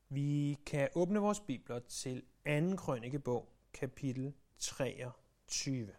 Vi kan åbne vores bibler til 2. krønikebog, kapitel 23.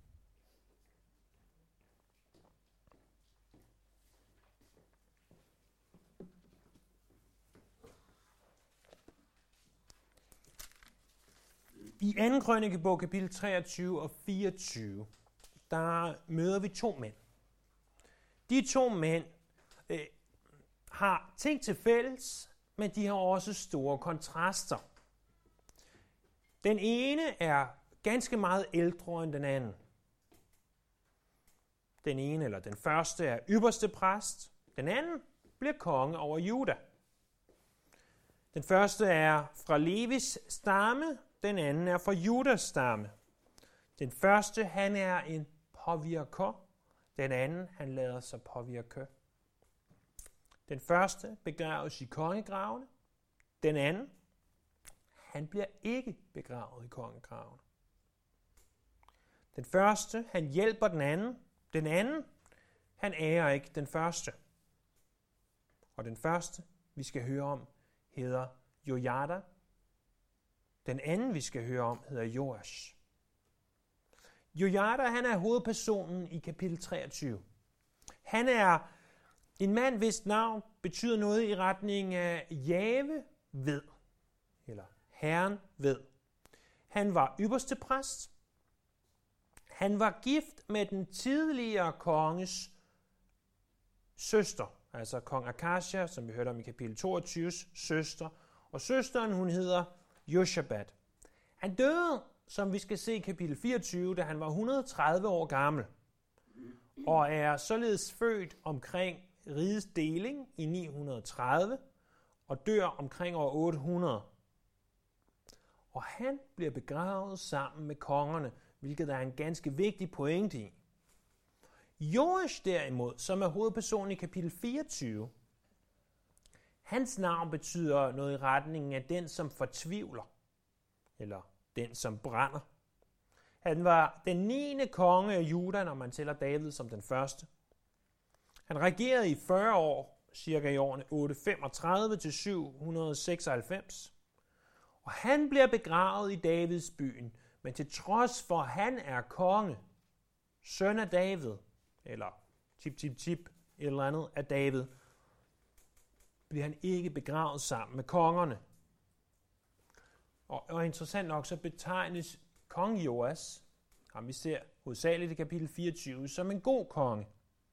I 2. krønikebog, kapitel 23 og 24, der møder vi to mænd. De to mænd har ting til fælles, men de har også store kontraster. Den ene er ganske meget ældre end den anden. Den første er ypperste præst. Den anden bliver konge over Juda. Den første er fra Levis stamme. Den anden er fra Judas stamme. Den første, han er en påvirker. Den anden, han lader sig påvirke. Den første begraves i kongegravene. Den anden, han bliver ikke begravet i kongegravene. Den første, han hjælper den anden. Den anden, han ærer ikke den første. Og den første, vi skal høre om, hedder Jojada. Den anden, vi skal høre om, hedder Joash. Jojada, han er hovedpersonen i kapitel 23. Han er en mand, hvis navn betyder noget i retning af Jave ved, eller Herren ved. Han var ypperste præst. Han var gift med den tidligere konges søster, altså kong Akasha, som vi hørte om i kapitel 22's søster. Og søsteren, hun hedder Joshabat. Han døde, som vi skal se i kapitel 24, da han var 130 år gammel, og er således født omkring rigets deling i 930, og dør omkring år 800. Og han bliver begravet sammen med kongerne, hvilket er en ganske vigtig pointe i. Joash derimod, som er hovedpersonen i kapitel 24, hans navn betyder noget i retningen af den, som fortvivler, eller den, som brænder. Han var den 9. konge af Juda, når man tæller David som den første. Han regerede i 40 år, cirka i årene 835 til 796. Og han bliver begravet i Davids byen, men til trods for, at han er konge, søn af David, eller et eller andet af David, bliver han ikke begravet sammen med kongerne. Og interessant nok, så betegnes kong Joas, ham vi ser hovedsageligt i kapitel 24, som en god konge.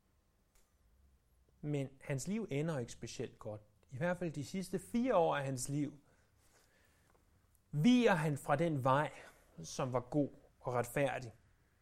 Men hans liv ender ikke specielt godt. I hvert fald de sidste 4 år af hans liv viger han fra den vej, som var god og retfærdig.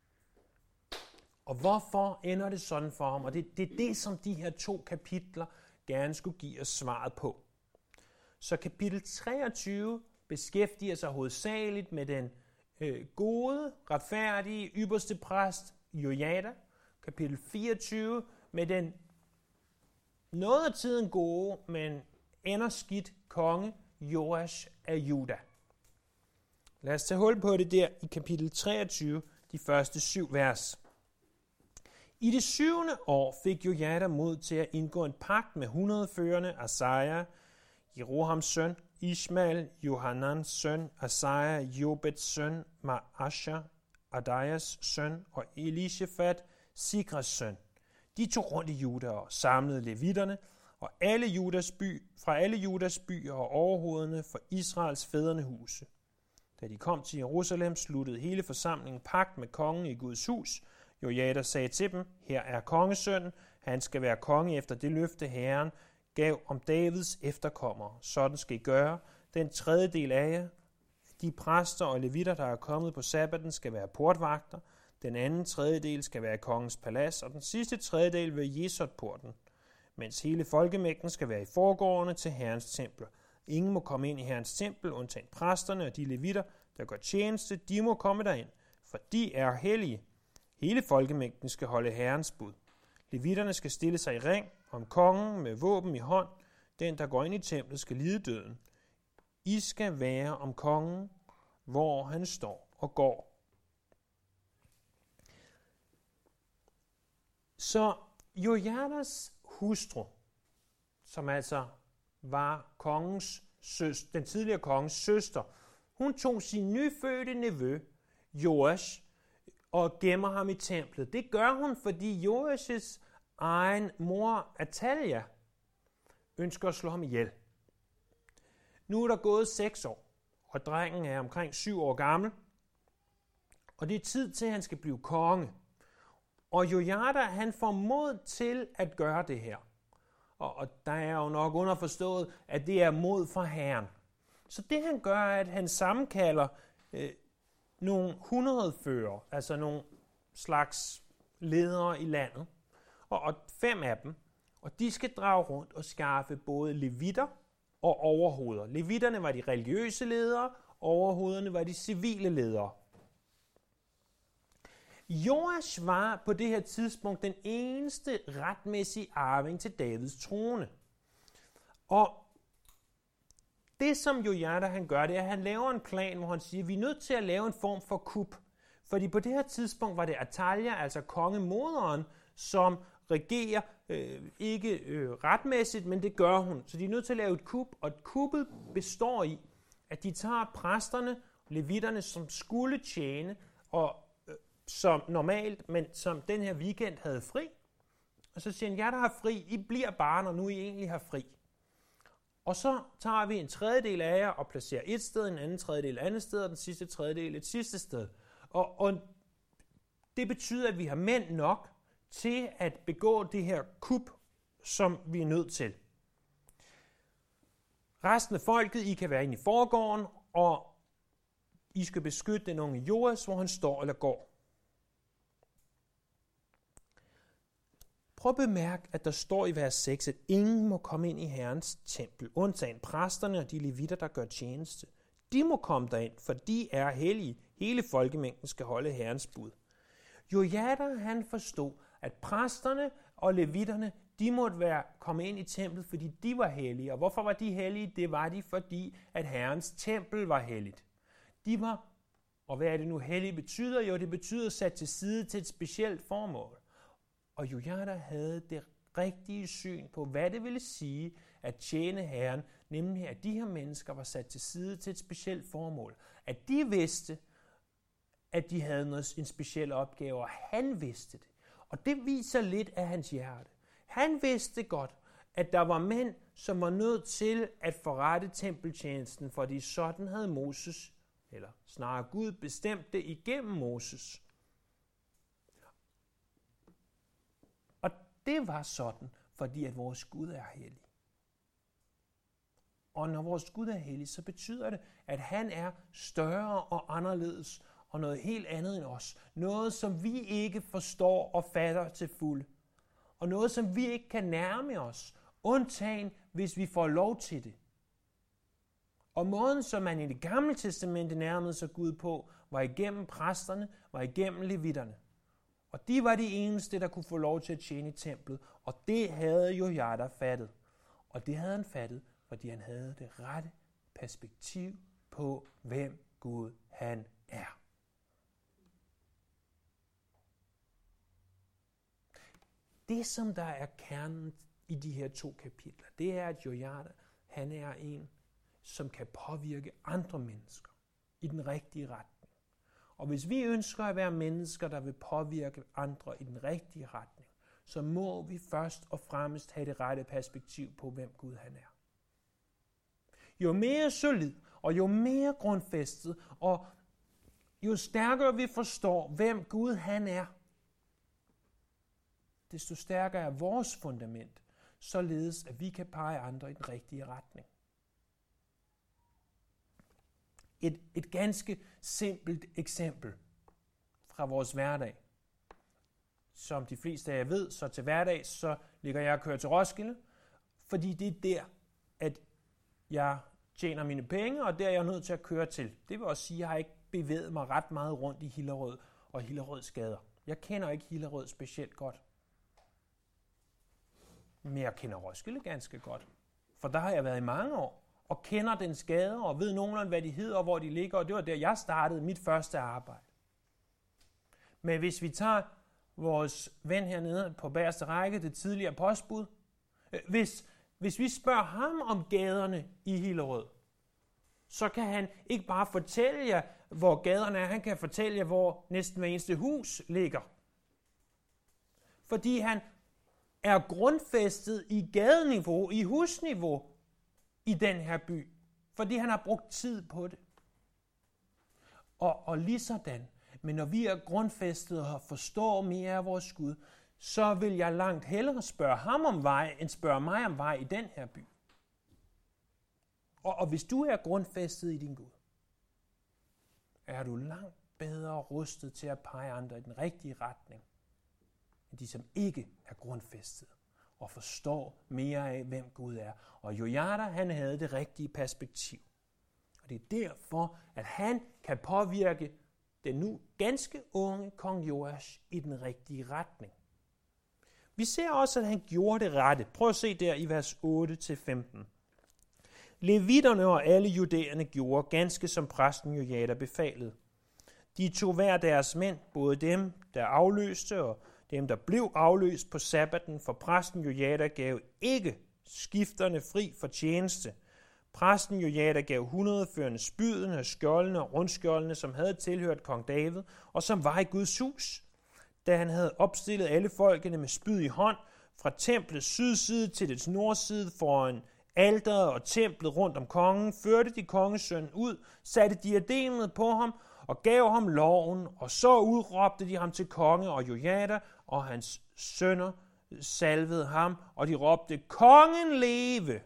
Og hvorfor ender det sådan for ham? Og det er det, som de her 2 kapitler gerne skulle give os svaret på. Så kapitel 23 beskæftiger sig hovedsageligt med den gode, retfærdige, ypperste præst Jojada. Kapitel 24 med den noget af tiden gode, men ender skidt konge Joash af Juda. Lad os tage hul på det der i kapitel 23, de første 7 vers. I det 7. år fik Jojada mod til at indgå en pagt med 100 førende Asaja, Jerohams søn, Ishmael, Johanans søn, Asaja, Jobets søn, Maasha, Adaias søn og Elishafat, Sikras søn. De tog rundt i Juda og samlede levitterne, og fra alle Judas byer og overhovederne for Israels fædrene huse. Da de kom til Jerusalem, sluttede hele forsamlingen pagt med kongen i Guds hus. Jojada sagde til dem, her er kongesønnen, han skal være konge efter det løfte Herren gav om Davids efterkommere. Sådan skal I gøre. Den 3. del af jer, de præster og levitter, der er kommet på sabbaten, skal være portvagter. Den anden 3. del skal være kongens palads, og den sidste 3. del ved Jesod-porten. Mens hele folkemængden skal være i forgårdene til Herrens templer. Ingen må komme ind i Herrens tempel, undtagen præsterne og de levitter, der gør tjeneste, de må komme derind, for de er hellige. Hele folkemængden skal holde Herrens bud. Levitterne skal stille sig i ring om kongen med våben i hånd. Den, der går ind i templet, skal lide døden. I skal være om kongen, hvor han står og går. Så Jojadas hustru, som altså var kongens den tidligere konges søster, hun tog sin nyfødte nevø, Joash, og gemmer ham i templet. Det gør hun, fordi Joashs egen mor, Atalia, ønsker at slå ham ihjel. Nu er der gået 6 år, og drengen er omkring 7 år gammel, og det er tid til, at han skal blive konge. Og Jojada, han får mod til at gøre det her. Og der er jo nok underforstået, at det er mod fra Herren. Så det han gør, er, at han sammenkalder nogle 100 fører, altså nogle slags ledere i landet, og 5 af dem, og de skal drage rundt og skaffe både levitter og overhoveder. Levitterne var de religiøse ledere, overhovederne var de civile ledere. Joash var på det her tidspunkt den eneste retmæssige arving til Davids trone. Og det som Jojada han gør, det er, at han laver en plan, hvor han siger, at vi er nødt til at lave en form for kup. Fordi på det her tidspunkt var det Atalia, altså kongemoderen, som regerer ikke retmæssigt, men det gør hun. Så de er nødt til at lave et kup, og kuppet består i, at de tager præsterne, levitterne, som skulle tjene, og som normalt, men som den her weekend havde fri. Og så siger han, jeg der har fri, I bliver bare, når nu I egentlig har fri. Og så tager vi en tredjedel af jer og placerer et sted, en anden tredjedel et andet sted, og den sidste tredjedel et sidste sted. Og det betyder, at vi har mænd nok til at begå det her kup, som vi er nødt til. Resten af folket, I kan være inde i forgården, og I skal beskytte den unge Joas, hvor han står eller går. Prøv at bemærke, at der står i vers 6, at ingen må komme ind i Herrens tempel, undtagen præsterne og de levitter, der gør tjeneste. De må komme derind, for de er hellige. Hele folkemængden skal holde Herrens bud. Jojada, han forstod, at præsterne og levitterne, de måtte komme ind i templet, fordi de var hellige. Og hvorfor var de hellige? Det var de, fordi at Herrens tempel var helligt. De var, og hvad er det nu hellige betyder? Jo, det betyder sat til side til et specielt formål. Og Jojada havde det rigtige syn på, hvad det ville sige at tjene Herren, nemlig at de her mennesker var sat til side til et specielt formål. At de vidste, at de havde en speciel opgave, og han vidste det. Og det viser lidt af hans hjerte. Han vidste godt, at der var mænd, som var nødt til at forrette tempeltjenesten, fordi sådan havde Moses, eller snarere Gud, bestemt det igennem Moses. Og det var sådan, fordi at vores Gud er hellig. Og når vores Gud er hellig, så betyder det, at han er større og anderledes, og noget helt andet end os. Noget, som vi ikke forstår og fatter til fulde. Og noget, som vi ikke kan nærme os, undtagen hvis vi får lov til det. Og måden, som man i Det Gamle Testamente nærmede sig Gud på, var igennem præsterne, var igennem levitterne. Og de var de eneste, der kunne få lov til at tjene i templet, og det havde Jojada fattet. Og det havde han fattet, fordi han havde det rette perspektiv på, hvem Gud han er. Det, som der er kernen i de her 2 kapitler, det er, at Jojada, han er en, som kan påvirke andre mennesker i den rigtige retning. Og hvis vi ønsker at være mennesker, der vil påvirke andre i den rigtige retning, så må vi først og fremmest have det rette perspektiv på, hvem Gud han er. Jo mere solid og jo mere grundfæstet, og jo stærkere vi forstår, hvem Gud han er, desto stærkere er vores fundament, således at vi kan pege andre i den rigtige retning. Et ganske simpelt eksempel fra vores hverdag. Som de fleste af jer ved, så til hverdag, så ligger jeg og kører til Roskilde, fordi det er der, at jeg tjener mine penge, og der er jeg nødt til at køre til. Det vil også sige, at jeg har ikke bevæget mig ret meget rundt i Hillerød og Hillerøds gader. Jeg kender ikke Hillerød specielt godt. Men jeg kender Roskilde ganske godt. For der har jeg været i mange år, og kender dens gader, og ved nogenlunde, hvad de hedder, og hvor de ligger, og det var der, jeg startede mit første arbejde. Men hvis vi tager vores ven hernede på bagerste række, det tidligere postbud, hvis Hvis vi spørger ham om gaderne i Hillerød, så kan han ikke bare fortælle jer, hvor gaderne er, han kan fortælle jer, hvor næsten hver eneste hus ligger. Fordi han er grundfæstet i gadeniveau, i husniveau i den her by. Fordi han har brugt tid på det. Og lige sådan, men når vi er grundfæstet og forstår mere af vores Gud, så vil jeg langt hellere spørge ham om vej, end spørge mig om vej i den her by. Og hvis du er grundfæstet i din Gud, er du langt bedre rustet til at pege andre i den rigtige retning, end de, som ikke er grundfæstet og forstår mere af, hvem Gud er. Og Jojada, han havde det rigtige perspektiv. Og det er derfor, at han kan påvirke den nu ganske unge kong Joash i den rigtige retning. Vi ser også, at han gjorde det rette. Prøv at se der i vers 8-15. Levitterne og alle judæerne gjorde ganske som præsten Jojada befalede. De tog hver deres mænd, både dem, der afløste og dem, der blev afløst på sabbaten, for præsten Jojada gav ikke skifterne fri for tjeneste. Præsten Jojada gav 100 førende spydene, skjoldene og rundskjoldene, som havde tilhørt kong David, og som var i Guds hus. Da han havde opstillet alle folkene med spyd i hånd, fra templets sydside til dets nordside foran alteret og templet rundt om kongen, førte de kongesønnen ud, satte diademet på ham og gav ham loven, og så udråbte de ham til konge, og Jojada og hans sønner salvede ham, og de råbte, kongen leve!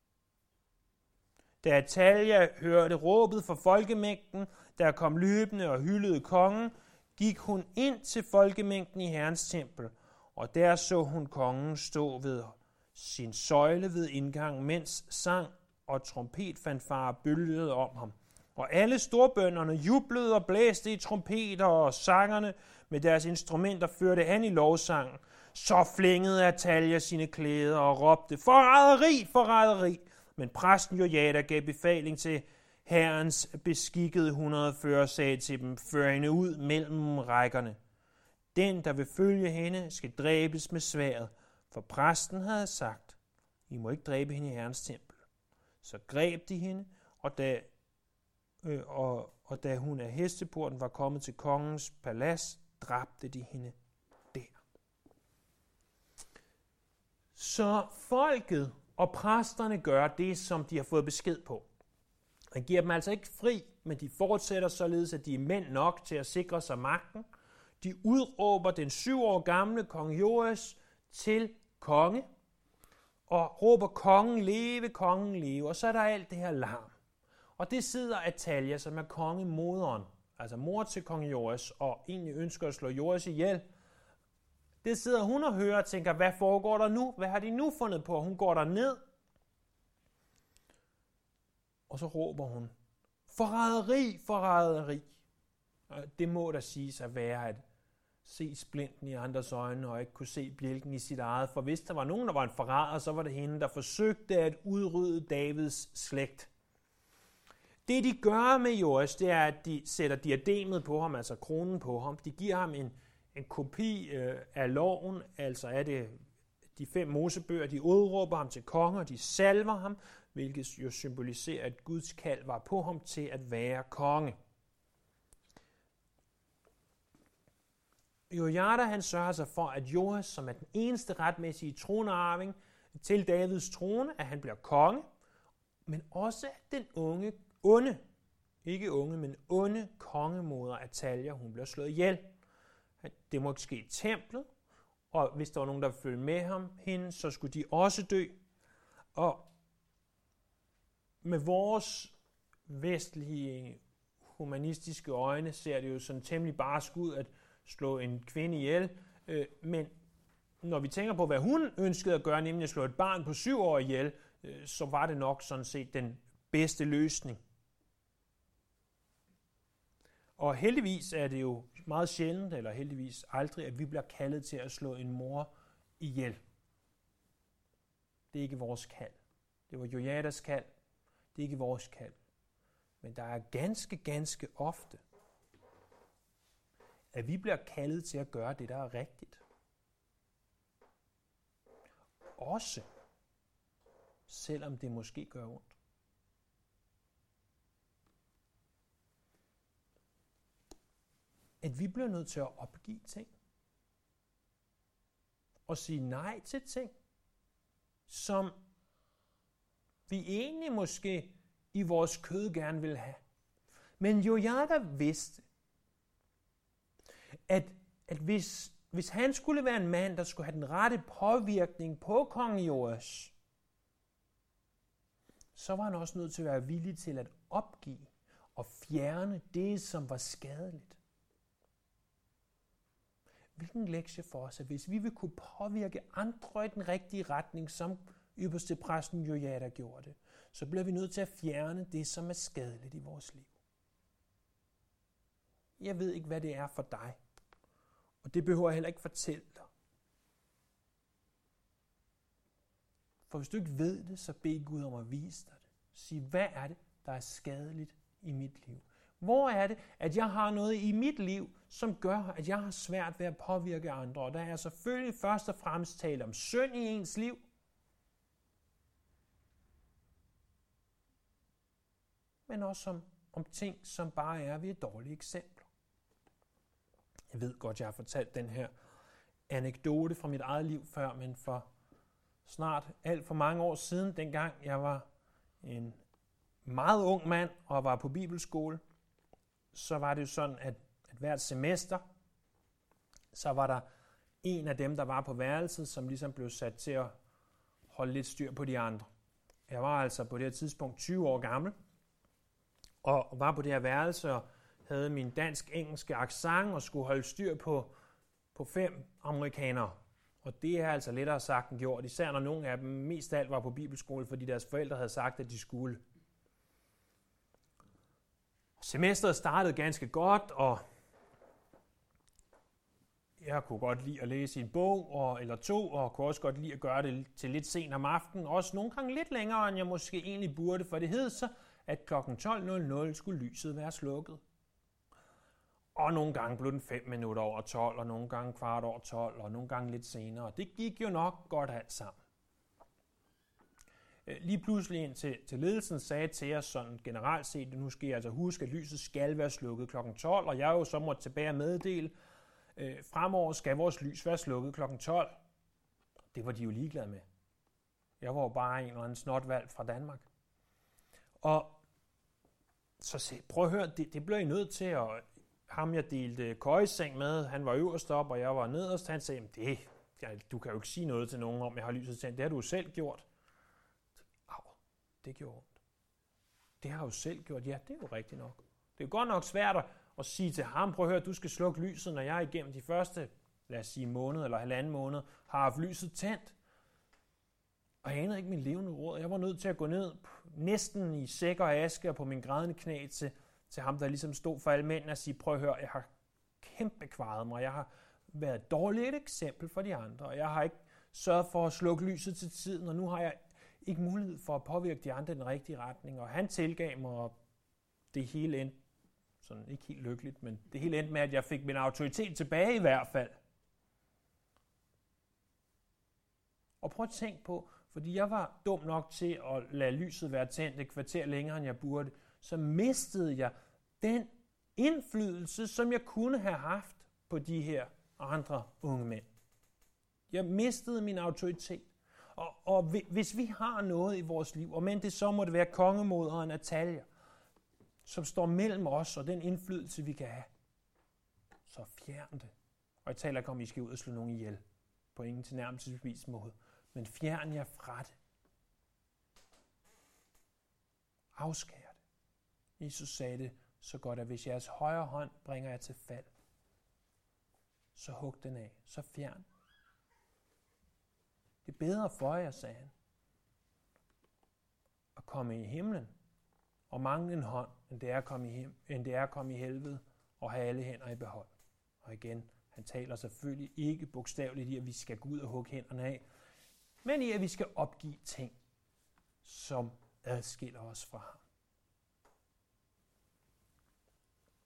Da Atalja hørte råbet fra folkemængden, der kom løbende og hyldede kongen, gik hun ind til folkemængden i Herrens tempel, og der så hun kongen stå ved sin søjle ved indgangen, mens sang og trompetfanfare bølgede om ham. Og alle storbønderne jublede og blæste i trompeter, og sangerne med deres instrumenter førte an i lovsangen. Så flængede Atalja sine klæder og råbte, forræderi, forræderi! Men præsten Jojada gav befaling til Herrens beskikkede 140, sagde til dem, før hende ud mellem rækkerne. Den, der vil følge hende, skal dræbes med sværdet, for præsten havde sagt, I må ikke dræbe hende i Herrens tempel. Så greb de hende, og da hun af hesteporten var kommet til kongens palads, dræbte de hende der. Så folket og præsterne gør det, som de har fået besked på. Han giver dem altså ikke fri, men de fortsætter således, at de er mænd nok til at sikre sig magten. De udråber den 7 år gamle kong Joas til konge, og råber kongen leve, og så er der alt det her larm. Og det sidder Atalja, som er kongemoderen, altså mor til kong Joas, og egentlig ønsker at slå Joas ihjel. Det sidder hun og hører og tænker, hvad foregår der nu? Hvad har de nu fundet på? Hun går der ned, og så råber hun, forræderi, forræderi. Det må der siges at være at se splinten i andres øjne og ikke kunne se bjælken i sit eget. For hvis der var nogen, der var en forræder, så var det hende, der forsøgte at udrydde Davids slægt. Det de gør med Joas, det er, at de sætter diademet på ham, altså kronen på ham. De giver ham en kopi af loven, altså er det de 5 mosebøger. De udråber ham til konge, og de salver ham, hvilket jo symboliserer, at Guds kald var på ham til at være konge. Jojada, han sørger sig for, at Joas, som er den eneste retmæssige tronarving til Davids trone, at han bliver konge, men også at den onde kongemoder Atalja, hun bliver slået ihjel. Det må ske i templet, og hvis der var nogen, der ville følge med hende, så skulle de også dø. Og med vores vestlige humanistiske øjne ser det jo sådan temmelig barsk ud at slå en kvinde ihjel, men når vi tænker på, hvad hun ønskede at gøre, nemlig at slå et barn på 7 år ihjel, så var det nok sådan set den bedste løsning. Og heldigvis er det jo meget sjældent, eller heldigvis aldrig, at vi bliver kaldet til at slå en mor ihjel. Det er ikke vores kald. Det var Jojadas kald. Det er ikke vores kald. Men der er ganske ofte, at vi bliver kaldet til at gøre det, der er rigtigt. Også selvom det måske gør ondt. At vi bliver nødt til at opgive ting. Og sige nej til ting, som vi egentlig måske i vores kød gerne vil have. Men Jojada vidste, at hvis han skulle være en mand, der skulle have den rette påvirkning på kong Joas, så var han også nødt til at være villig til at opgive og fjerne det, som var skadeligt. Hvilken lektie for os, at hvis vi vil kunne påvirke andre i den rigtige retning, som ypperste præsten Jojada gjorde det, så bliver vi nødt til at fjerne det, som er skadeligt i vores liv. Jeg ved ikke, hvad det er for dig, og det behøver jeg heller ikke fortælle dig. For hvis du ikke ved det, så bed Gud om at vise dig det. Sig, hvad er det, der er skadeligt i mit liv? Hvor er det, at jeg har noget i mit liv, som gør, at jeg har svært ved at påvirke andre? Og der er selvfølgelig først og fremmest tale om synd i ens liv. Men også om ting, som bare er ved et dårligt eksempel. Jeg ved godt, jeg har fortalt den her anekdote fra mit eget liv før, men for snart alt for mange år siden, dengang jeg var en meget ung mand og var på bibelskole, så var det jo sådan, at hvert semester, så var der en af dem, der var på værelset, som ligesom blev sat til at holde lidt styr på de andre. Jeg var altså på det her tidspunkt 20 år gammel, og var på det her værelse og havde min dansk-engelske accent og skulle holde styr på 5 amerikanere. Og det er altså lettere sagt end gjort, især når nogle af dem mest af alt var på bibelskole, fordi deres forældre havde sagt, at de skulle. Semesteret startede ganske godt, og jeg kunne godt lide at læse en bog eller to, og kunne også godt lide at gøre det til lidt sent om aftenen. Også nogle gange lidt længere, end jeg måske egentlig burde, for det hed så, at kl. 12.00 skulle lyset være slukket. Og nogle gange blev den 5 minutter over 12, og nogle gange kvart over 12, og nogle gange lidt senere. Og det gik jo nok godt alt sammen. Lige pludselig ind til ledelsen sagde til os sådan generelt set, nu skal jeg altså huske, at lyset skal være slukket kl. 12, og jeg jo så måtte tilbage og meddele, fremover skal vores lys være slukket kl. 12. Det var de jo ligeglade med. Jeg var jo bare en eller anden snotvalg fra Danmark. Og så sagde, prøv at høre, det blev I nødt til, at ham jeg delte køjeseng med, han var øverst op, og jeg var nederst, han sagde, du kan jo ikke sige noget til nogen om, jeg har lyset tændt, det har du selv gjort. Det gjorde ondt. Det har jeg jo selv gjort. Ja, det er jo rigtigt nok. Det er jo godt nok svært at sige til ham, prøv at høre, du skal slukke lyset, når jeg igennem de første, lad os sige måned eller halvanden måned, har haft lyset tændt. Og jeg anede ikke min levende råd. Jeg var nødt til at gå ned næsten i sæk og aske og på min grædende knæ til ham, der ligesom stod for alle mændene og sige, prøv at høre, jeg har kæmpe kvaret mig. Jeg har været et dårligt eksempel for de andre, og jeg har ikke sørget for at slukke lyset til tiden, og nu har jeg ikke mulighed for at påvirke de andre i den rigtige retning. Og han tilgav mig, og det hele endte, sådan ikke helt lykkeligt, men det hele endte med, at jeg fik min autoritet tilbage i hvert fald. Og prøv at tænke på, fordi jeg var dum nok til at lade lyset være tændt et kvarter længere, end jeg burde, så mistede jeg den indflydelse, som jeg kunne have haft på de her andre unge mænd. Jeg mistede min autoritet. Og hvis vi har noget i vores liv, og men det så må det være kongemoderen Natalia, som står mellem os og den indflydelse, vi kan have, så fjern det. Og jeg taler ikke om, at I skal ud og slå nogen ihjel på ingen tilnærmelsesvis måde, men fjern jer fra det. Afskær det. Jesus sagde det så godt, at hvis jeres højre hånd bringer jer til fald, så hug den af, så fjern. Det er bedre for jer, sagde han, at komme i himlen og mangle en hånd, end det er at komme i helvede og have alle hænder i behold. Og igen, han taler selvfølgelig ikke bogstaveligt i, at vi skal gå ud og hugge hænderne af, men i, at vi skal opgive ting, som adskiller os fra ham.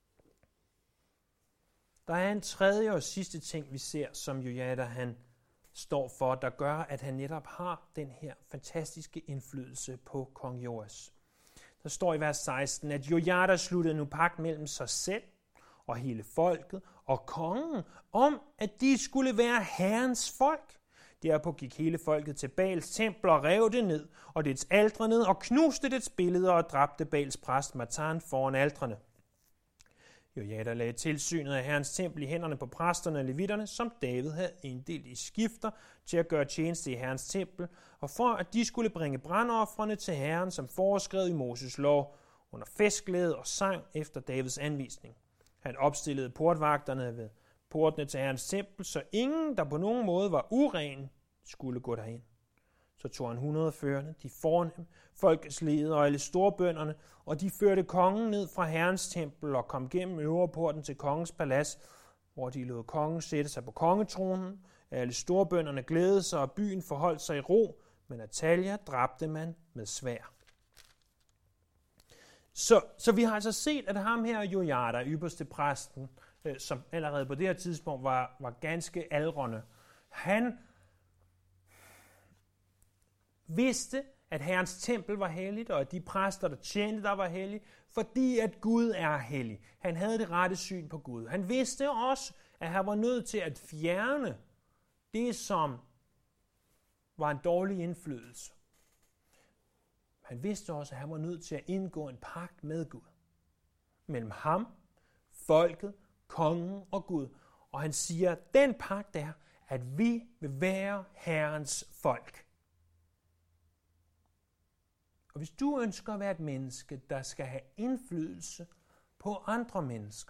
Der er en tredje og sidste ting, vi ser, som Jojada han står for, der gør, at han netop har den her fantastiske indflydelse på kong Joas. Der står i vers 16, at Jojada sluttede nu pagt mellem sig selv og hele folket og kongen om, at de skulle være Herrens folk. Derpå gik hele folket til Baals tempel og rev det ned, og dets altre ned, og knuste dets billeder og dræbte Baals præst Matan foran altrene. Jojada lagde tilsynet af Herrens tempel i hænderne på præsterne og levitterne, som David havde inddelt i skifter til at gøre tjeneste i Herrens tempel, og for at de skulle bringe brandofrene til Herren, som foreskrevet i Moses lov, under festglæde og sang efter Davids anvisning. Han opstillede portvagterne ved portene til Herrens tempel, så ingen, der på nogen måde var uren, skulle gå derind. Så tog han 100 førende, de fornem, folkets ledere og alle storbønderne, og de førte kongen ned fra Herrens tempel og kom gennem øverporten til kongens palads, hvor de lod kongen sætte sig på kongetronen. Alle storbønderne glædede sig, og byen forholdt sig i ro, men Atalia dræbte man med sværd. Så vi har altså set, at ham her, Jojada, ypperste præsten, som allerede på det her tidspunkt var ganske aldrende, han vidste, at Herrens tempel var helligt, og at de præster, der tjente der, var hellige, fordi at Gud er hellig. Han havde det rette syn på Gud. Han vidste også, at han var nødt til at fjerne det, som var en dårlig indflydelse. Han vidste også, at han var nødt til at indgå en pagt med Gud. Mellem ham, folket, kongen og Gud. Og han siger, at den pagt er, at vi vil være Herrens folk. Og hvis du ønsker at være et menneske, der skal have indflydelse på andre mennesker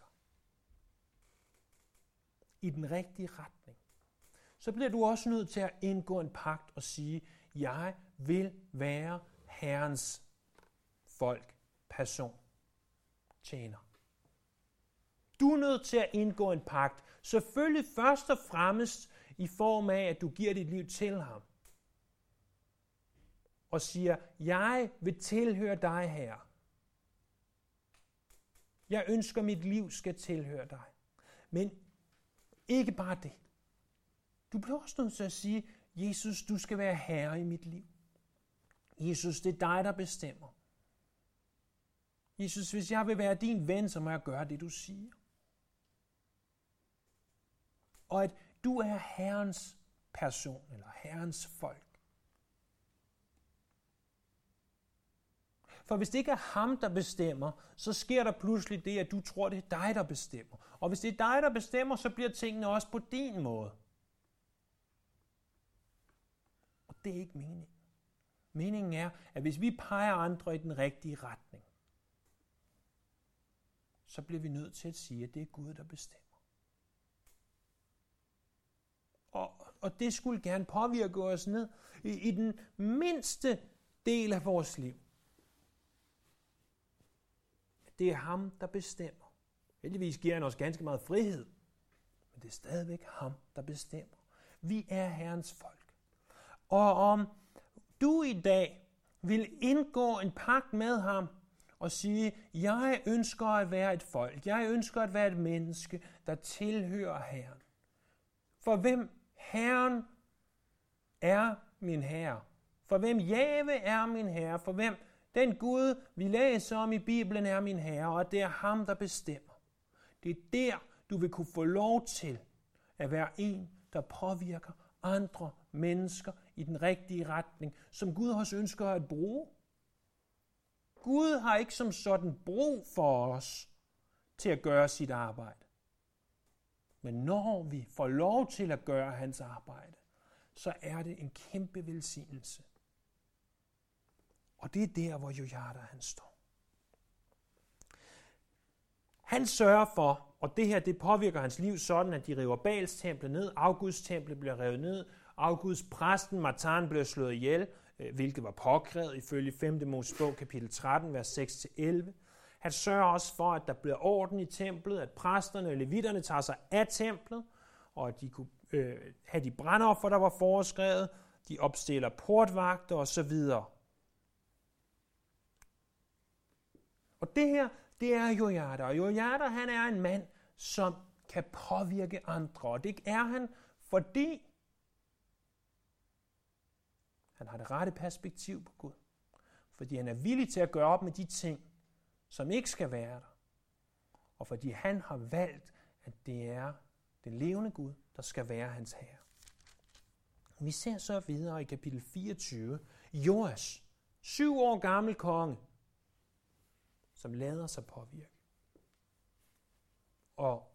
i den rigtige retning, så bliver du også nødt til at indgå en pagt og sige, jeg vil være Herrens folk, person, tjener. Du er nødt til at indgå en pagt, selvfølgelig først og fremmest i form af, at du giver dit liv til ham. Og siger, jeg vil tilhøre dig, Herre. Jeg ønsker, at mit liv skal tilhøre dig. Men ikke bare det. Du bliver også nødt til at sige, Jesus, du skal være herre i mit liv. Jesus, det er dig, der bestemmer. Jesus, hvis jeg vil være din ven, så må jeg gøre det, du siger. Og at du er Herrens person, eller Herrens folk. For hvis det ikke er ham, der bestemmer, så sker der pludselig det, at du tror, det er dig, der bestemmer. Og hvis det er dig, der bestemmer, så bliver tingene også på din måde. Og det er ikke meningen. Meningen er, at hvis vi peger andre i den rigtige retning, så bliver vi nødt til at sige, at det er Gud, der bestemmer. Og det skulle gerne påvirke os ned i den mindste del af vores liv. Det er ham, der bestemmer. Heldigvis giver han os ganske meget frihed, men det er stadigvæk ham, der bestemmer. Vi er Herrens folk. Og om du i dag vil indgå en pagt med ham og sige, jeg ønsker at være et folk, jeg ønsker at være et menneske, der tilhører Herren. For hvem Herren er min herre, for hvem Jahve er min herre, for hvem den Gud, vi læser om i Bibelen, er min herre, og det er ham, der bestemmer. Det er der, du vil kunne få lov til at være en, der påvirker andre mennesker i den rigtige retning, som Gud også ønsker at bruge. Gud har ikke som sådan brug for os til at gøre sit arbejde. Men når vi får lov til at gøre hans arbejde, så er det en kæmpe velsignelse. Og det er der, hvor Jojada han står. Han sørger for, og det her det påvirker hans liv sådan, at de river Baals templet ned, Augusts templet bliver revet ned, Augusts præsten Matan bliver slået ihjel, hvilket var påkrævet ifølge 5. Mosebog kapitel 13, vers 6-11. Han sørger også for, at der bliver orden i templet, at præsterne og levitterne tager sig af templet, og at de kunne have de brandoffer, der var foreskrevet, de opstiller portvagter osv. Og det her, det er Jojada. Og Jojada, han er en mand, som kan påvirke andre. Og det er han, fordi Han har det rette perspektiv på Gud. Fordi han er villig til at gøre op med de ting, som ikke skal være der. Og fordi han har valgt, at det er den levende Gud, der skal være hans herre. Vi ser så videre i kapitel 24, Joas, 7 år gammel konge, som lader sig påvirke. Og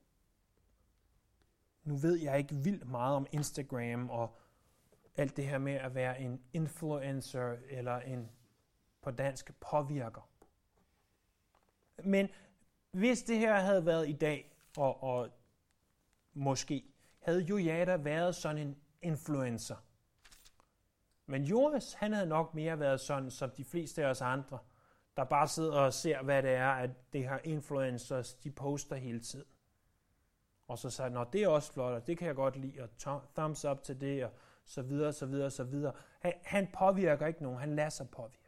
nu ved jeg ikke vildt meget om Instagram og alt det her med at være en influencer eller en på dansk påvirker. Men hvis det her havde været i dag, og måske havde Jojada været sådan en influencer. Men Joas, han havde nok mere været sådan som de fleste af os andre, der bare sidder og ser, hvad det er, at det her influencers, de poster hele tiden. Og så sagde det er også flot, og det kan jeg godt lide, og thumbs up til det, og så videre, så videre, så videre. Han påvirker ikke nogen, han lader sig påvirke.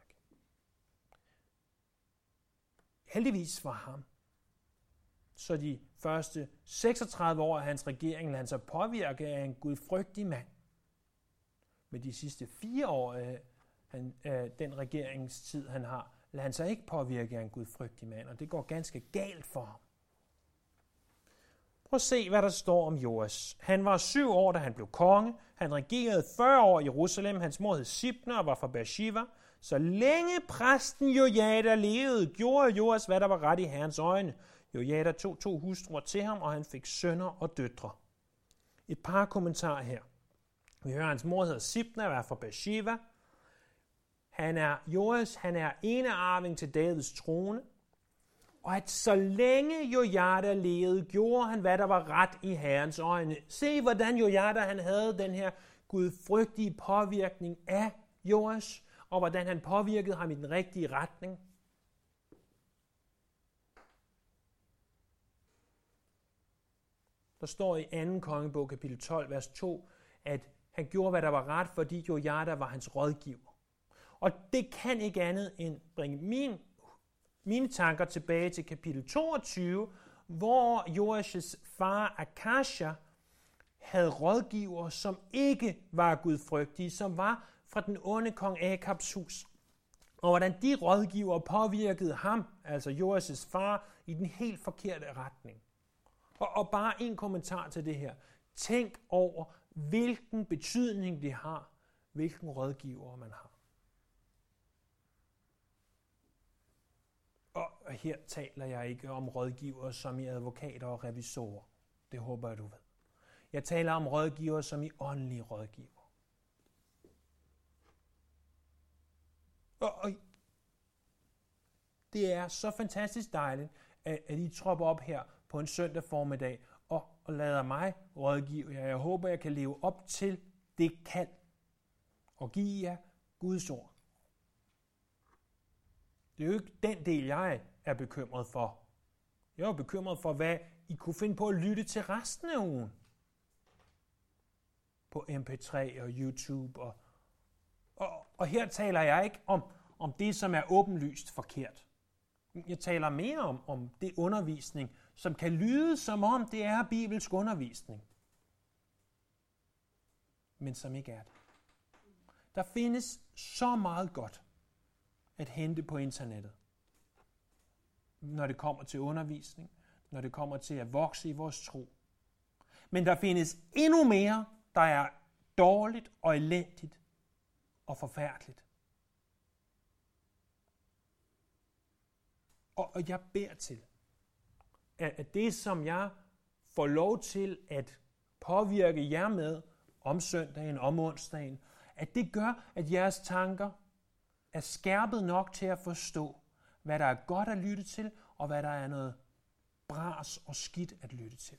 Heldigvis for ham, så de første 36 år af hans regering lader han sig påvirke af en gudfrygtig mand. Men de sidste 4 år af den regeringstid, han har, lader han sig ikke påvirke af en gudfrygtig mand, og det går ganske galt for ham. Prøv at se, hvad der står om Joas. Han var 7 år, da han blev konge. Han regerede 40 år i Jerusalem. Hans mor hed Sibna og var fra Beersheba. Så længe præsten Jojada levede, gjorde Joas, hvad der var ret i Herrens øjne. Jojada tog 2 hustruer til ham, og han fik sønner og døtre. Et par kommentarer her. Vi hører, hans mor hedder Sibna og var fra Beersheba. Joas er enearving til Davids trone. Og at så længe Jojada levede, gjorde han, hvad der var ret i Herrens øjne. Se, hvordan Jojada han havde den her gudfrygtige påvirkning af Joas, og hvordan han påvirkede ham i den rigtige retning. Der står i 2. kongebog, kapitel 12, vers 2, at han gjorde, hvad der var ret, fordi Jojada var hans rådgiver. Og det kan ikke andet end bringe mine tanker tilbage til kapitel 22, hvor Joas' far Akasha havde rådgiver, som ikke var gudfrygtige, som var fra den onde kong Akabs hus. Og hvordan de rådgiver påvirkede ham, altså Joas' far, i den helt forkerte retning. Og bare en kommentar til det her. Tænk over, hvilken betydning det har, hvilken rådgiver man har. Og her taler jeg ikke om rådgivere som i advokater og revisorer. Det håber jeg, du ved. Jeg taler om rådgivere som i åndelige rådgivere. Og det er så fantastisk dejligt, at I tropper op her på en søndag formiddag og lader mig rådgive jer. Jeg håber, jeg kan leve op til det kald og give jer Guds ord. Det er jo ikke den del, jeg er bekymret for. Jeg er bekymret for, hvad I kunne finde på at lytte til resten af ugen. På MP3 og YouTube. Og her taler jeg ikke om det, som er åbenlyst forkert. Jeg taler mere om det undervisning, som kan lyde som om det er bibelsk undervisning. Men som ikke er det. Der findes så meget godt at hente på internettet. Når det kommer til undervisning, når det kommer til at vokse i vores tro. Men der findes endnu mere, der er dårligt og elendigt og forfærdeligt. Og jeg beder til, at det, som jeg får lov til at påvirke jer med om søndagen, om onsdagen, at det gør, at jeres tanker er skærpet nok til at forstå, hvad der er godt at lytte til, og hvad der er noget bras og skidt at lytte til.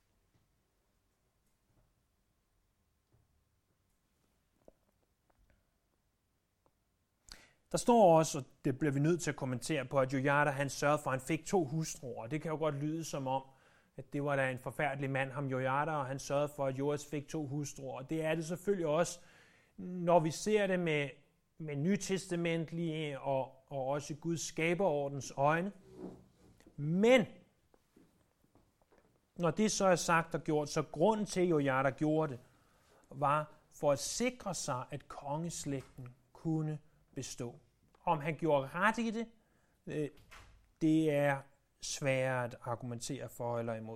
Der står også, og det bliver vi nødt til at kommentere på, at Jojada han sørgede for, at han fik 2 hustruer. Det kan jo godt lyde som om, at det var da en forfærdelig mand, ham Jojada, og han sørgede for, at Joas fik 2 hustruer. Og det er det selvfølgelig også, når vi ser det med nytestamentlige og også Guds skaberordens øjne. Men når det så er sagt og gjort, så grunden til, at Jojada gjorde det, var, for at sikre sig, at kongeslægten kunne bestå. Om han gjorde ret i det, det er svært at argumentere for eller imod.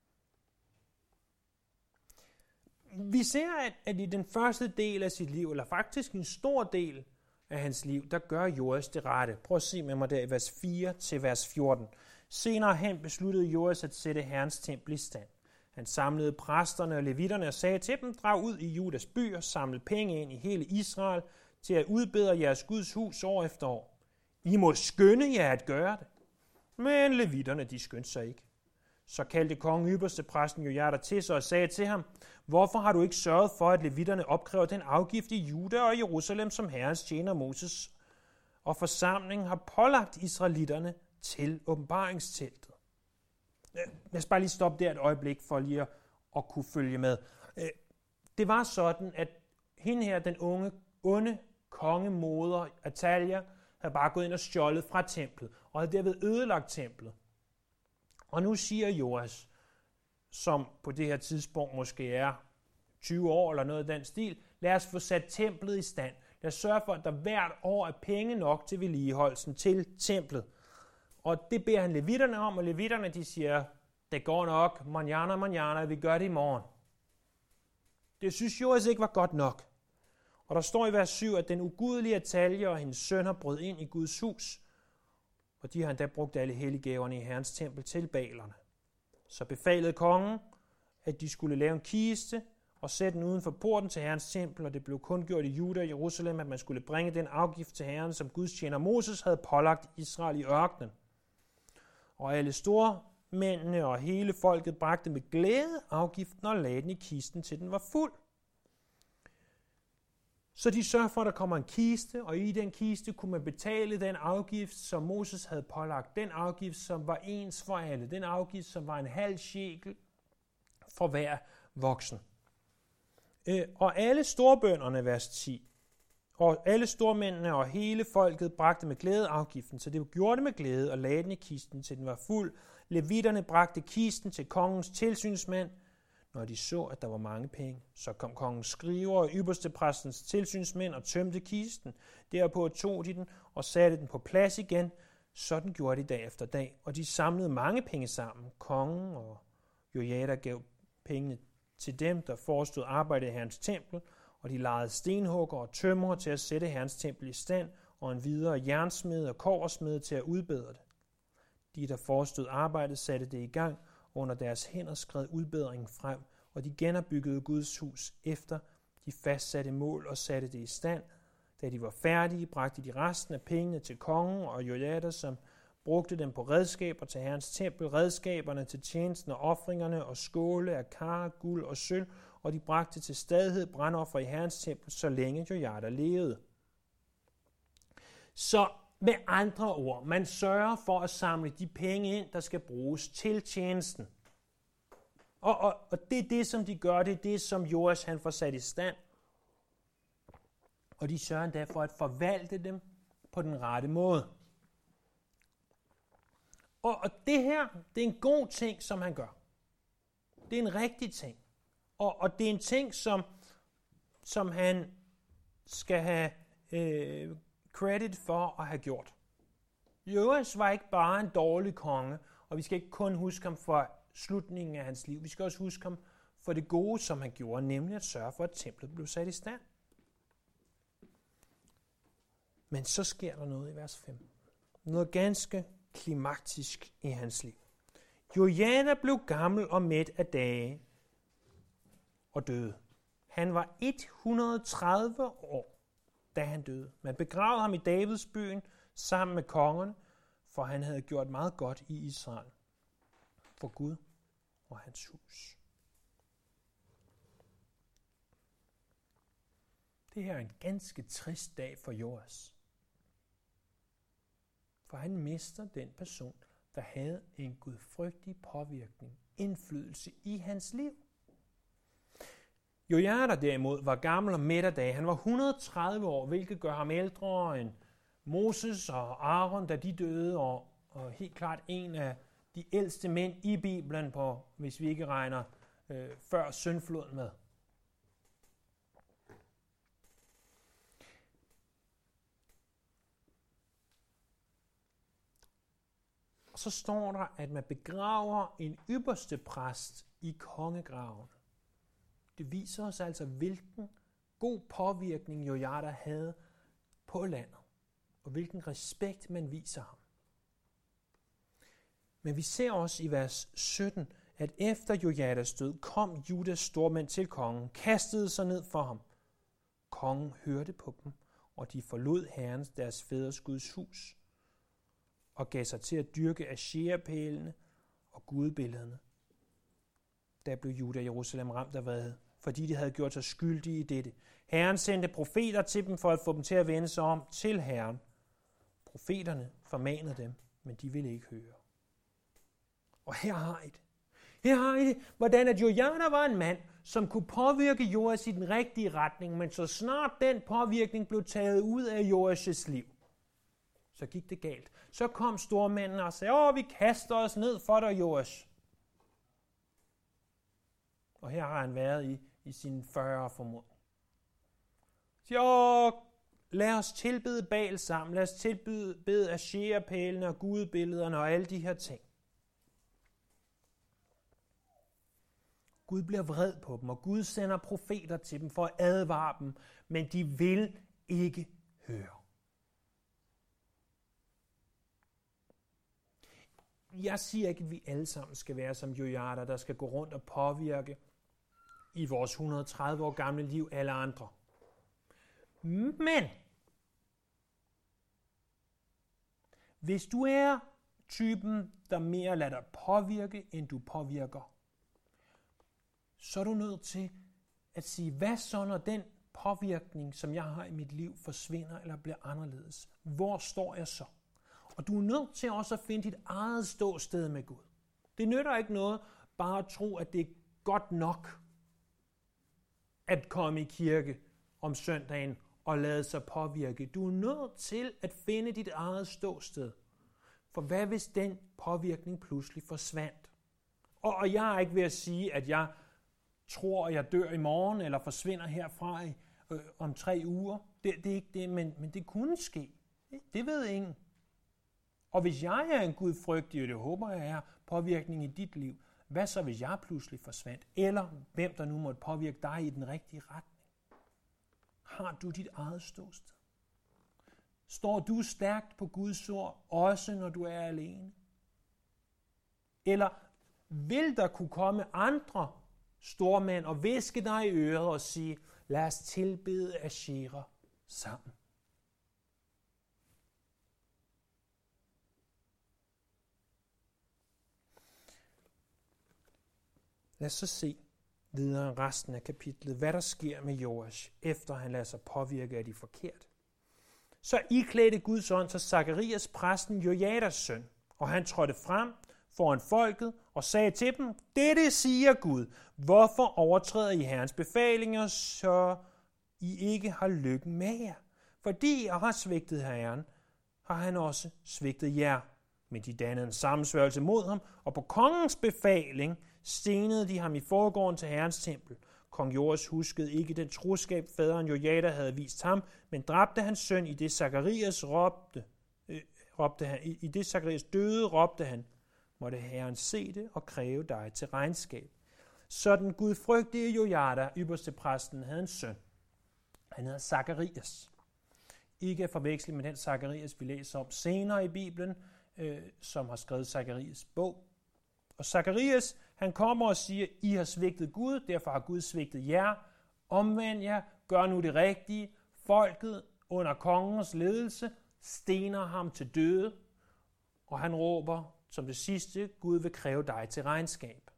Vi ser, at i den første del af sit liv, eller faktisk en stor del af hans liv, der gør Joas det rette. Prøv at se med mig der i vers 4 til vers 14. Senere hen besluttede Joas at sætte Herrens tempel i stand. Han samlede præsterne og levitterne og sagde til dem, drag ud i Judas by og samle penge ind i hele Israel til at udbedre jeres Guds hus år efter år. I må skynde jer at gøre det. Men levitterne, de skyndte sig ikke. Så kaldte kongen ypperste præsten Jojada til sig og sagde til ham, hvorfor har du ikke sørget for, at levitterne opkræver den afgift i Juda og Jerusalem, som Herrens tjener Moses og forsamlingen har pålagt israelitterne til åbenbaringsteltet? Jeg skal bare lige stoppe der et øjeblik for lige at kunne følge med. Det var sådan, at hende her, den onde kongemoder Atalia, havde bare gået ind og stjålet fra templet, og havde derved ødelagt templet. Og nu siger Joas, som på det her tidspunkt måske er 20 år eller noget af den stil, lad os få sat templet i stand. Lad os sørge for, at der hvert år er penge nok til vedligeholdelsen til templet. Og det beder han levitterne om, og levitterne de siger, det går nok, manjana, vi gør det i morgen. Det synes Joas ikke var godt nok. Og der står i vers 7, at den ugudelige Atalia og hendes sønner brød ind i Guds hus, og de har endda brugt alle helliggaverne i Herrens tempel til balerne. Så befalede kongen, at de skulle lave en kiste og sætte den uden for porten til Herrens tempel, og det blev kun gjort i Juda og Jerusalem, at man skulle bringe den afgift til Herren, som Guds tjener Moses havde pålagt Israel i ørkenen. Og alle stormændene og hele folket bragte med glæde afgiften og lagde den i kisten, til den var fuld. Så de sørger for, at der kommer en kiste, og i den kiste kunne man betale den afgift, som Moses havde pålagt. Den afgift, som var ens for alle. Den afgift, som var en halv shekel for hver voksen. Og alle storbønderne, vers 10, og alle stormændene og hele folket bragte med glæde afgiften, så det gjorde det med glæde og lagde den i kisten, til den var fuld. Levitterne bragte kisten til kongens tilsynsmand. Når de så, at der var mange penge, så kom kongens skriver og ypperste præstens tilsynsmænd og tømte kisten. Derpå tog de den og satte den på plads igen. Sådan gjorde de dag efter dag, og de samlede mange penge sammen. Kongen og Jojada gav pengene til dem, der forestod arbejdet i Herrens tempel, og de lejede stenhugger og tømrer til at sætte Herrens tempel i stand, og en videre jernsmed og kobbersmed til at udbedre det. De, der forestod arbejdet, satte det i gang, og under deres hænder skred udbedringen frem, og de genopbyggede Guds hus efter de fastsatte mål og satte det i stand. Da de var færdige, bragte de resten af pengene til kongen og Jojada, som brugte dem på redskaber til Herrens tempel, redskaberne til tjenesten og ofringerne og skåle af kar, guld og sølv, og de bragte til stadighed brandoffer i Herrens tempel, så længe Jojada levede. Så med andre ord, man sørger for at samle de penge ind, der skal bruges til tjenesten. Og det er det, som de gør, det er det, som Joas han får sat i stand. Og de sørger endda for at forvalte dem på den rette måde. Og det her, det er en god ting, som han gør. Det er en rigtig ting. Og det er en ting, som han skal have credit for at have gjort. Joas var ikke bare en dårlig konge, og vi skal ikke kun huske ham for slutningen af hans liv. Vi skal også huske ham for det gode, som han gjorde, nemlig at sørge for, at templet blev sat i stand. Men så sker der noget i vers 5. Noget ganske klimaktisk i hans liv. Jojada blev gammel og mæt af dage og døde. Han var 130 år, da han døde. Man begravede ham i Davids byen sammen med kongerne, for han havde gjort meget godt i Israel for Gud og hans hus. Det her er en ganske trist dag for Joas. For han mister den person, der havde en gudfrygtig påvirkning, indflydelse i hans liv. Jojada derimod var gammel og mæt af dage. Han var 130 år, hvilket gør ham ældre end Moses og Aaron, da de døde, og helt klart en af de ældste mænd i Bibelen, hvis vi ikke regner før syndfloden med. Og så står der, at man begraver en ypperste præst i kongegraven. Det viser os altså, hvilken god påvirkning Jojada havde på landet, og hvilken respekt man viser ham. Men vi ser også i vers 17, at efter Jojadas død kom Judas stormænd til kongen, kastede sig ned for ham. Kongen hørte på dem, og de forlod Herren, deres fædres Guds hus, og gav sig til at dyrke Asherapælene og gudebillederne. Da blev Juda og Jerusalem ramt af vrede, fordi de havde gjort sig skyldige i dette. Herren sendte profeter til dem for at få dem til at vende sig om til Herren. Profeterne formanede dem, men de ville ikke høre. Og her har I det. Her har I det, hvordan at Jojada var en mand, som kunne påvirke Joas i den rigtige retning, men så snart den påvirkning blev taget ud af Joas' liv, så gik det galt. Så kom stormændene og sagde, vi kaster os ned for dig, Joas. Og her har han været i sine 40 formodning. Så lad os tilbede Baal sammen, lad os tilbede Asherapælene og gudebillederne og alle de her ting. Gud bliver vred på dem, og Gud sender profeter til dem for at advare dem, men de vil ikke høre. Jeg siger ikke, at vi alle sammen skal være som Jojada, der skal gå rundt og påvirke i vores 130 år gamle liv alle andre. Men hvis du er typen, der mere lader dig påvirke, end du påvirker, så er du nødt til at sige, hvad så når den påvirkning, som jeg har i mit liv, forsvinder eller bliver anderledes? Hvor står jeg så? Og du er nødt til også at finde dit eget ståsted med Gud. Det nytter ikke noget bare at tro, at det er godt nok at komme i kirke om søndagen og lade sig påvirke. Du er nødt til at finde dit eget ståsted. For hvad hvis den påvirkning pludselig forsvandt? Og jeg er ikke ved at sige, at jeg tror, at jeg dør i morgen, eller forsvinder herfra om 3 uger. Det er ikke det, men det kunne ske. Det ved ingen. Og hvis jeg er en gudfrygtig, og det håber jeg er, påvirkning i dit liv, hvad så hvis jeg pludselig forsvandt? Eller hvem der nu måtte påvirke dig i den rigtige retning? Har du dit eget ståsted? Står du stærkt på Guds ord, også når du er alene? Eller vil der kunne komme andre stormænd og viske dig i øret og sige, lad os tilbede Ashera sammen? Lad os så se videre resten af kapitlet, hvad der sker med Joash, efter han lader sig påvirke af de forkerte. Så iklædte Guds ånd til Zakarias, præsten, Jojadas søn, og han trådte frem foran folket og sagde til dem, dette siger Gud, hvorfor overtræder I Herrens befalinger, så I ikke har lykken med jer? Fordi I har svigtet Herren, har han også svigtet jer. Men de dannede en sammensværgelse mod ham, og på kongens befaling stenede de ham i forgården til Herrens tempel. Kong Joas huskede ikke den troskab, faderen Jojada havde vist ham, men dræbte hans søn, i det Zakarias døde, råbte han, måtte Herren se det og kræve dig til regnskab. Så den gudfrygtige Jojada, ypperste præsten, havde en søn. Han hedder Zakarias. Ikke at forveksle med den Zakarias, vi læser om senere i Bibelen, som har skrevet Zakarias bog. Og Zakarias, han kommer og siger, I har svigtet Gud, derfor har Gud svigtet jer. Omvend jer, gør nu det rigtige. Folket under kongens ledelse stener ham til døde, og han råber som det sidste, Gud vil kræve dig til regnskab.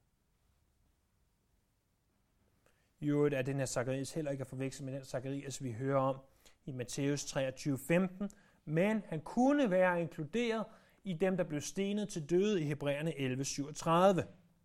I øvrigt er den her Zakarias heller ikke at forveksle med den Zakarias, vi hører om i Matthæus 23:15, men han kunne være inkluderet i dem, der blev stenet til døde i Hebræerne 11:37.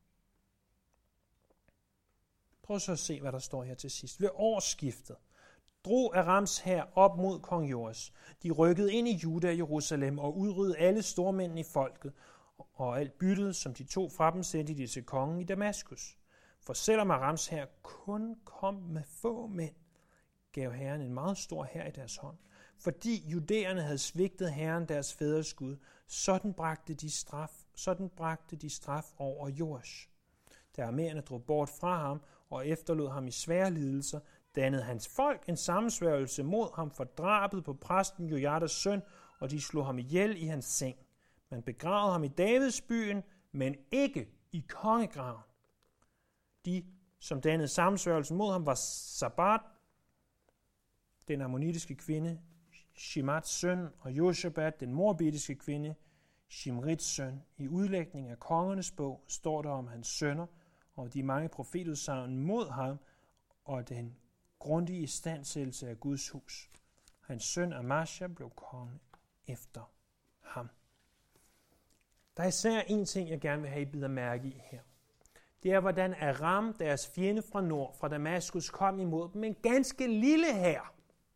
Prøv så at se, hvad der står her til sidst. Ved årsskiftet drog Arams hær op mod kong Joas. De rykkede ind i Juda og Jerusalem og udryddede alle stormændene i folket, og alt byttet, som de tog fra dem, sendte de til kongen i Damaskus. For selvom Arams hær kun kom med få mænd, gav Herren en meget stor hær i deres hånd. fordi judæerne havde svigtet Herren deres fædres Gud, sådan bragte de straf over Joash. Da arméerne drog bort fra ham og efterlod ham i svære lidelser, dannede hans folk en sammensværgelse mod ham for drabet på præsten Jojadas søn, og de slog ham ihjel i hans seng. Man begravede ham i Davidsbyen, men ikke i kongegraven. De, som dannede sammensværgelse mod ham, var Sabat, den ammonitiske kvinde, Shimats søn, og Joshabat, den moabitiske kvinde, Shimrits søn. I udlægning af kongernes bog står der om hans sønner, og de mange profetudsagn mod ham, og den grundige istandsættelse af Guds hus. Hans søn Amasja blev konge efter ham. Der er især en ting, jeg gerne vil have, I bider mærke i her. Det er, hvordan Aram, deres fjende fra nord, fra Damaskus, kom imod dem med en ganske lille hær.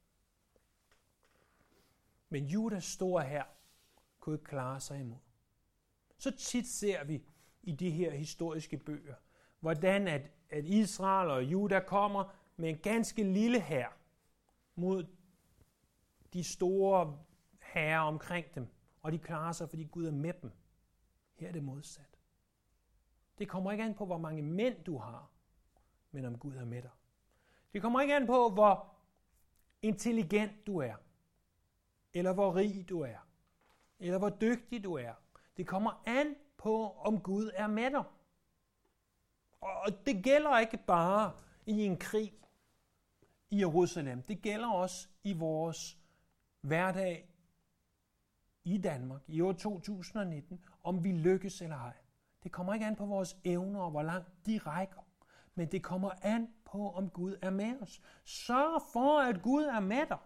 Men Judas store hær kunne ikke klare sig imod. Så tit ser vi i de her historiske bøger, hvordan at Israel og Juda kommer med en ganske lille hær mod de store herrer omkring dem, og de klarer sig, fordi Gud er med dem. Her er det modsat. Det kommer ikke an på, hvor mange mænd du har, men om Gud er med dig. Det kommer ikke an på, hvor intelligent du er, eller hvor rig du er, eller hvor dygtig du er. Det kommer an på, om Gud er med dig. Og det gælder ikke bare i en krig i Jerusalem. Det gælder også i vores hverdag i Danmark i år 2019, om vi lykkes eller ej. Det kommer ikke an på vores evner og hvor langt de rækker, men det kommer an på, om Gud er med os. Sørg for, at Gud er med dig.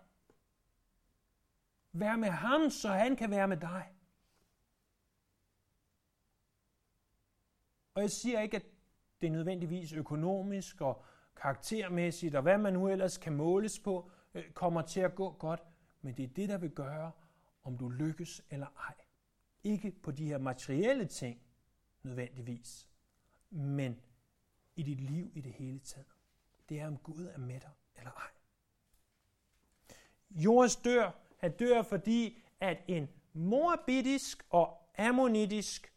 Vær med ham, så han kan være med dig. Og jeg siger ikke, at det er nødvendigvis økonomisk og karaktermæssigt, og hvad man nu ellers kan måles på, kommer til at gå godt, men det er det, der vil gøre, om du lykkes eller ej. Ikke på de her materielle ting, nødvendigvis, men i dit liv i det hele taget. Det er, om Gud er med dig eller ej. Joas dør. Han dør, fordi at en moabitisk og ammonitisk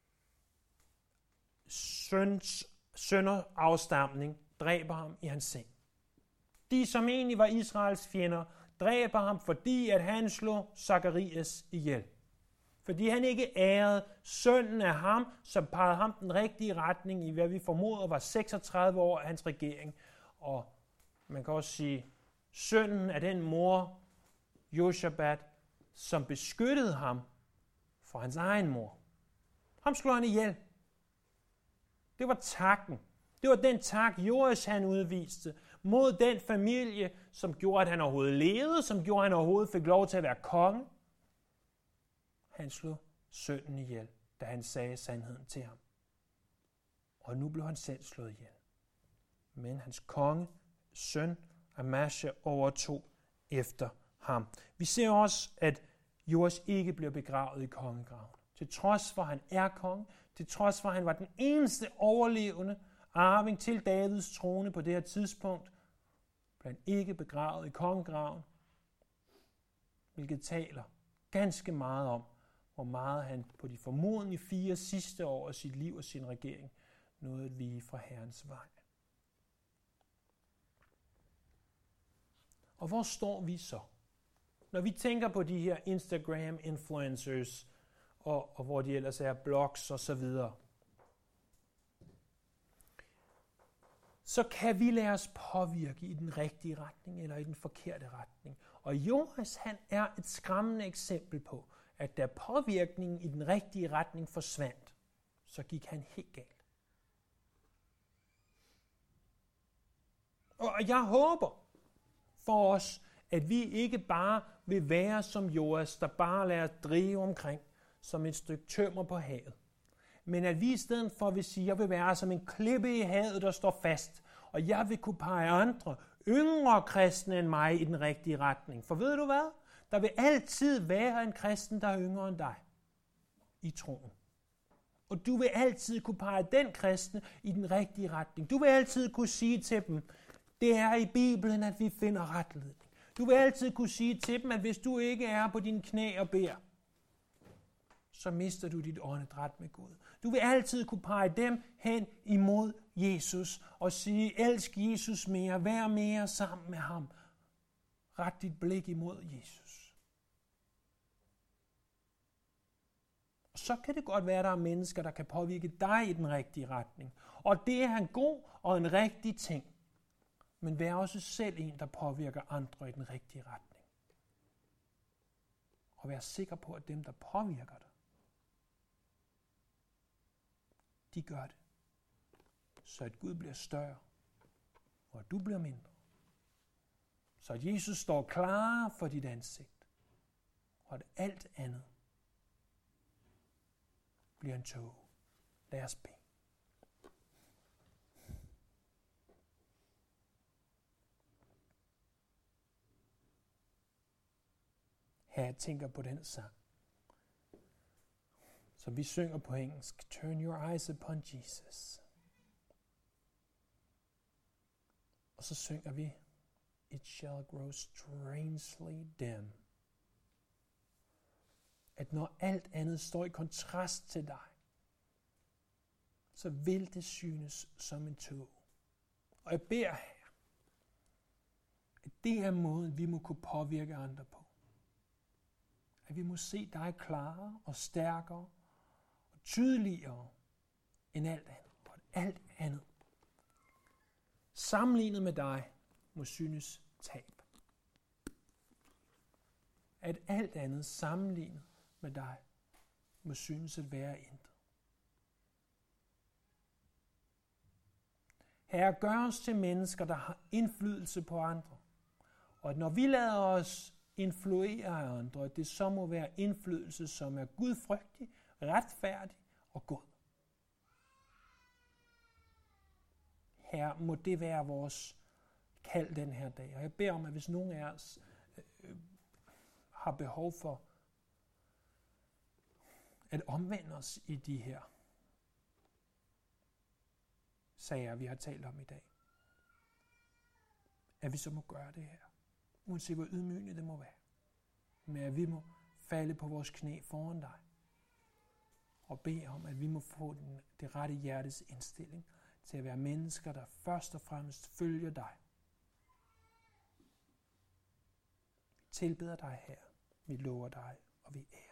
sønderafstamning dræber ham i hans seng. De, som egentlig var Israels fjender, dræber ham, fordi at han slog Zakarias ihjel. Fordi han ikke ærede sønnen af ham, som pegede ham den rigtige retning i, hvad vi formoder var 36 år af hans regering. Og man kan også sige, sønnen af den mor, Joshabat, som beskyttede ham fra hans egen mor. Ham slog han ihjel. Det var takken. Det var den tak, Joas han udviste mod den familie, som gjorde, at han overhovedet levede, som gjorde, at han overhovedet fik lov til at være konge. Han slog sønnen ihjel, da han sagde sandheden til ham. Og nu blev han selv slået ihjel. Men hans konge, søn Amasja, overtog efter ham. Vi ser også, at Joas ikke bliver begravet i kongegraven. Til trods for, at han er konge, til trods for, at han var den eneste overlevende arving til Davids trone på det her tidspunkt, blev han ikke begravet i kongegraven, hvilket taler ganske meget om, hvor meget han på de formodentlig 4 sidste år af sit liv og sin regering nåede at vige fra Herrens vej. Og hvor står vi så? Når vi tænker på de her Instagram-influencers, og hvor de ellers er, blogs og så videre, så kan vi lade os påvirke i den rigtige retning eller i den forkerte retning. Og Joas, han er et skræmmende eksempel på, at da påvirkningen i den rigtige retning forsvandt, så gik han helt galt. Og jeg håber for os, at vi ikke bare vil være som Joas, der bare lader drive omkring som et stykke tømmer på havet. Men at vi i stedet for vil sige, at jeg vil være som en klippe i havet, der står fast. Og jeg vil kunne pege andre, yngre kristne end mig, i den rigtige retning. For ved du hvad? Der vil altid være en kristen, der er yngre end dig i troen. Og du vil altid kunne pege den kristne i den rigtige retning. Du vil altid kunne sige til dem, det er i Bibelen, at vi finder retledning. Du vil altid kunne sige til dem, at hvis du ikke er på dine knæ og beder, så mister du dit åndedræt med Gud. Du vil altid kunne pege dem hen imod Jesus og sige, elsk Jesus mere, vær mere sammen med ham. Ret dit blik imod Jesus. Og så kan det godt være, at der er mennesker, der kan påvirke dig i den rigtige retning. Og det er en god og en rigtig ting. Men vær også selv en, der påvirker andre i den rigtige retning. Og vær sikker på, at dem, der påvirker dig, de gør det. Så at Gud bliver større, og at du bliver mindre. Så at Jesus står klar for dit ansigt, og at alt andet bliver en tåge. Lad os bede. Her jeg tænker på den sang, som vi synger på engelsk. Turn your eyes upon Jesus. Og så synger vi, it shall grow strangely dim. At når alt andet står i kontrast til dig, så vil det synes som en tåge. Og jeg beder her, at det er måden, vi må kunne påvirke andre på. At vi må se dig klarere og stærkere og tydeligere end alt andet. Og at alt andet sammenlignet med dig må synes tab. At alt andet sammenlignet med dig må synes at være intet. Herre, gør os til mennesker, der har indflydelse på andre. Og at når vi lader os influere af andre, at det så må være indflydelse, som er gudfrygtig, retfærdig og god. Herre, må det være vores kald den her dag. Og jeg beder om, at hvis nogen af os har behov for at omvende os i de her sager, vi har talt om i dag, at vi så må gøre det her. Uanset hvor ydmygende det må være. Men at vi må falde på vores knæ foran dig. Og bede om, at vi må få det rette hjertes indstilling til at være mennesker, der først og fremmest følger dig. Vi tilbeder dig her. Vi lover dig, og vi ærer.